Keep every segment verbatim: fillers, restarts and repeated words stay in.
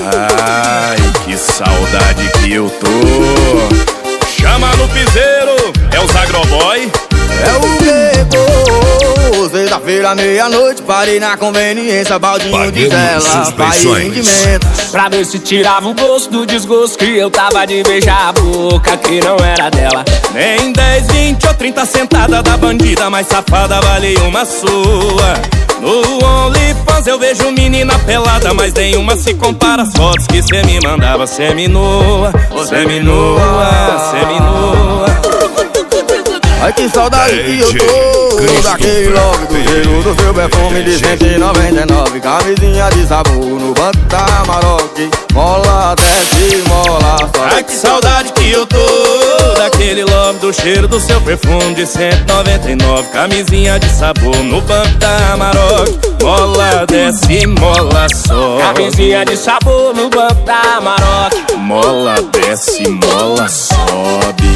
Ai, que saudade que eu tô. Chama no piseiro, é os agroboy. É o Greco, sexta-feira, meia-noite, parei na conveniência, baldinho de tela, pai e rendimento. Pra ver se tirava o gosto do desgosto que eu tava de beijar a boca que não era dela. Nem dez, vinte ou trinta sentada da bandida mais safada vale uma sua. No OnlyFans eu vejo menina pelada, mas nenhuma se compara às fotos que cê me mandava. Semi-nua, semi-nua, semi-nua. Ai, que saudade que eu tô daquele love, do cheiro do seu perfume de cento e noventa e nove. Camisinha de sabor no banco da Maroc, mola, desce, mola, sobe. Ai, que saudade que eu tô daquele love, do cheiro do seu perfume de cento e noventa e nove. Camisinha de sabor no banco da Maroc, mola, desce, mola, sobe. Camisinha de sabor no banco da Maroc, mola, desce, mola, sobe.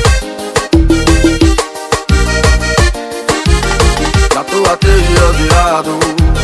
Já tô há três dias virado,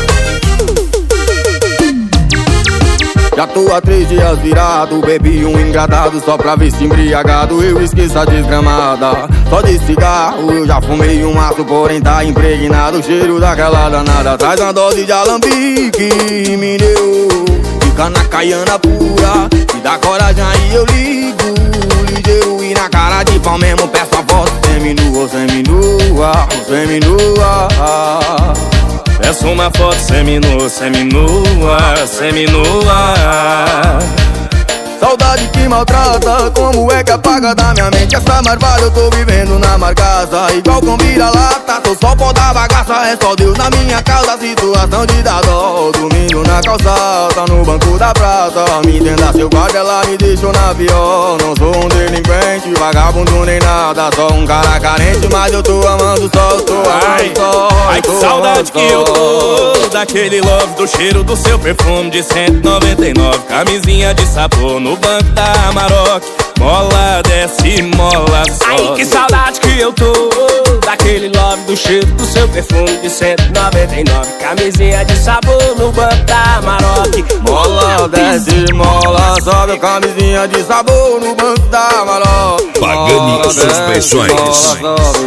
já tô há três dias virado. Bebi um engradado só pra ver se embriagado eu esqueço a desgramada. Só de cigarro eu já fumei um maço, porém tá impregnado o cheiro daquela danada. Traz uma dose de alambique, me deu, fica na caiana pura, me dá coragem aí eu ligo, ligeiro e na cara de pau mesmo peço a voz. Seminua, seminua, seminua. Peço uma foto seminua, seminua, seminua. Saudade que maltrata, como é que apaga da minha mente essa marvada? Eu tô vivendo na marcaça, igual com vira-lata. Tô só pó da bagaça, é só Deus na minha causa. Situação de dar dó, domingo na calçada, no banco da praça. Me entenda seu guarda, ela me deixou na pior. Não sou um delinquente, vagabundo nem nada, só um cara carente, mas eu tô amando só, eu tô Ai, amando só. ai, que saudade que eu tô daquele love, do cheiro do seu perfume de cento e noventa e nove. Camisinha de sabor no banco da Maroc, mola, desce, mola, sobe. Ai, que saudade que eu tô daquele love, do cheiro do seu perfume de cento e noventa e nove. Camisinha de sabor no banco da Maroc, mola, desce, mola, sobe. Camisinha de sabor no banco da Maroc, Pagani Suspensões.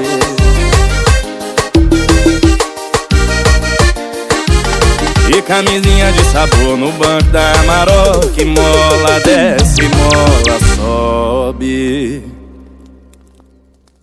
E camisinha de sabor no banco da Maroc, mola, desce, mola, sobe.